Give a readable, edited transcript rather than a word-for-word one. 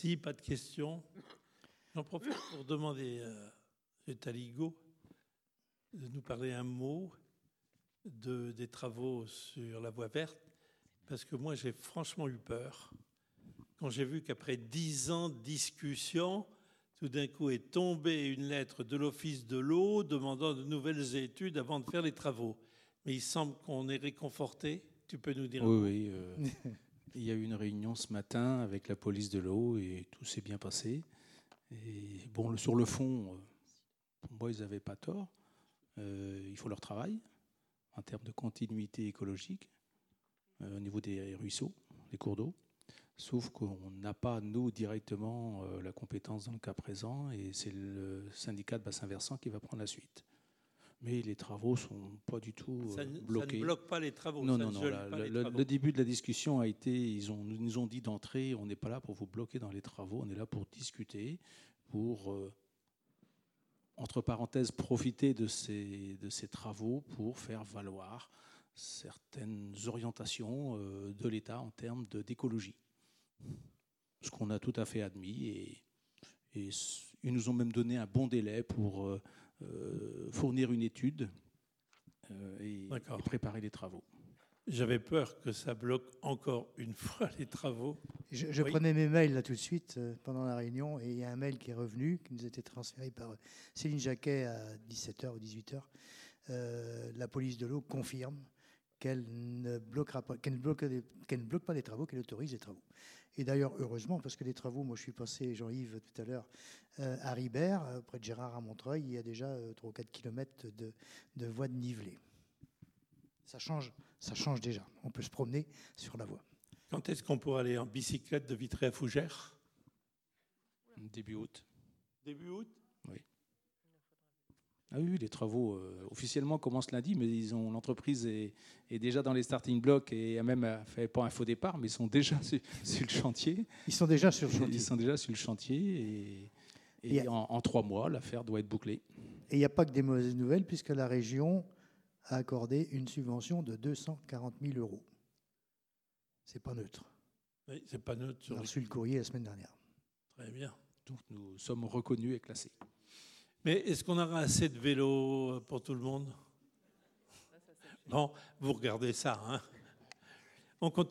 Merci, pas de questions. J'en profite pour demander à Taligo de nous parler un mot des travaux sur la voie verte, parce que moi j'ai franchement eu peur quand j'ai vu qu'après 10 ans de discussion, tout d'un coup est tombée une lettre de l'Office de l'eau demandant de nouvelles études avant de faire les travaux. Mais il semble qu'on est réconforté. Tu peux nous dire un mot? Oui, il y a eu une réunion ce matin avec la police de l'eau et tout s'est bien passé. Et bon, sur le fond, pour moi, ils n'avaient pas tort. Ils font leur travail en termes de continuité écologique au niveau des ruisseaux, des cours d'eau. Sauf qu'on n'a pas, nous, directement la compétence dans le cas présent et c'est le syndicat de bassin versant qui va prendre la suite. Mais les travaux ne sont pas du tout bloqués. Ça ne bloque pas les travaux. Non. Le début de la discussion a été, ils nous ont dit d'entrée, on n'est pas là pour vous bloquer dans les travaux, on est là pour discuter, pour, entre parenthèses, profiter de ces travaux pour faire valoir certaines orientations de l'État en termes d'écologie. Ce qu'on a tout à fait admis et ils nous ont même donné un bon délai pour fournir une étude et préparer les travaux. J'avais peur que ça bloque encore une fois les travaux. Je prenais mes mails là tout de suite pendant la réunion et il y a un mail qui est revenu, qui nous a été transféré par Céline Jacquet à 17h ou 18h. La police de l'eau confirme qu'elle ne bloque pas les travaux, qu'elle autorise les travaux. Et d'ailleurs, heureusement, parce que les travaux, moi je suis passé, Jean-Yves, tout à l'heure, à Ribert, près de Gérard à Montreuil, il y a déjà 3 ou 4 kilomètres de voies de nivelée. Ça change déjà. On peut se promener sur la voie. Quand est-ce qu'on pourra aller en bicyclette de Vitré à Fougères? Début août. Début août? Oui. Ah oui, les travaux officiellement commencent lundi, mais l'entreprise est déjà dans les starting blocks et a même fait pas un faux départ, mais ils sont déjà sur le chantier. Ils sont déjà sur le chantier. Ils sont déjà sur le chantier et en 3 mois, l'affaire doit être bouclée. Et il n'y a pas que des mauvaises nouvelles, puisque la région a accordé une subvention de 240 000 €. C'est pas neutre. Oui, c'est pas neutre. On a reçu le courrier la semaine dernière. Très bien. Donc nous sommes reconnus et classés. Mais est-ce qu'on aura assez de vélos pour tout le monde? Non, vous regardez ça. Hein. On continue.